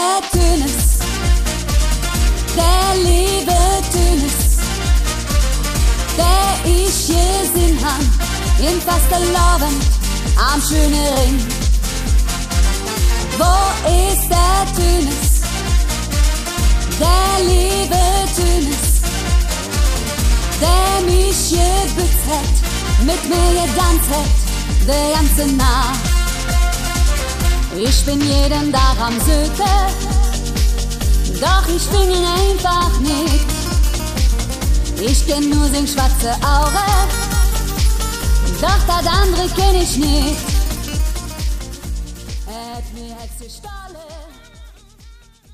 der Tönes, der liebe Tönes, der ich gesehen han, in Fastelavn am schönen Ring. Wo ist der Tönes, der liebe Tönes, der mich gebützt hat, mit mir gedanzt hat, die ganze Nacht. Ich bin jeden Tag am Suche, doch ich finde ihn einfach nicht. Ich kenn nur sein schwarze Auge, doch das andere kenn ich nicht.